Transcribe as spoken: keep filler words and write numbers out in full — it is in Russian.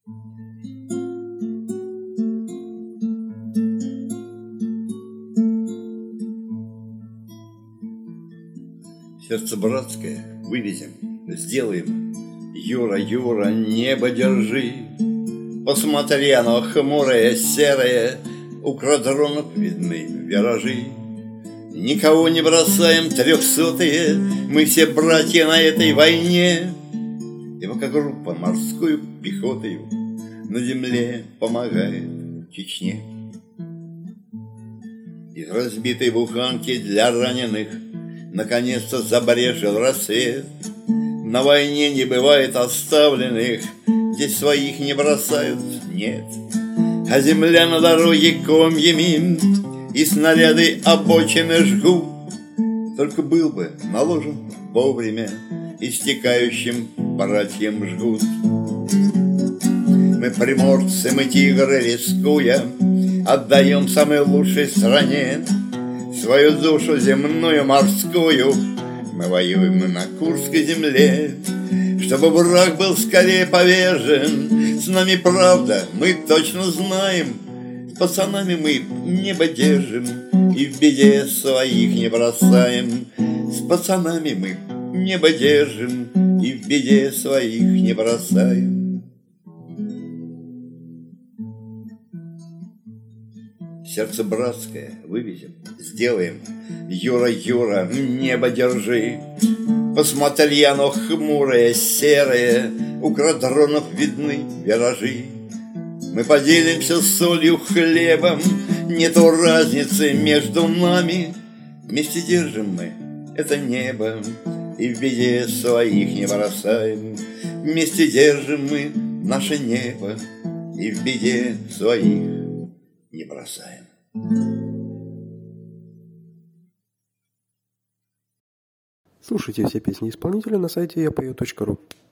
Сердце братское вывезем, сделаем. Юра, Юра, небо держи. Посмотри, оно хмурое, серое, у квадронов видны виражи. Никого не бросаем, трехсотые, мы все братья на этой войне. И пока группа морскую пехотою на земле помогает Чечне. Из разбитой буханки для раненых наконец-то забрежил рассвет. На войне не бывает оставленных, здесь своих не бросают, нет. А земля на дороге комьями и снаряды обочины жгут. Только был бы наложен вовремя истекающим братьям жгут. Мы приморцы, мы тигры, рискуя, отдаем самой лучшей стране свою душу земную, морскую. Мы воюем на Курской земле, чтобы враг был скорее повержен. С нами правда, мы точно знаем, с пацанами мы небо держим и в беде своих не бросаем. С пацанами мы небо держим и в беде своих не бросаем. Сердце братское вывезем, сделаем. Юра, Юра, небо держи. Посмотри, оно хмурое, серое, у квадронов видны виражи. Мы поделимся солью, хлебом, нету разницы между нами. Вместе держим мы это небо и в беде своих не бросаем. Вместе держим мы наше небо и в беде своих не бросаем. Слушайте все песни исполнителя на сайте я пою точка ру.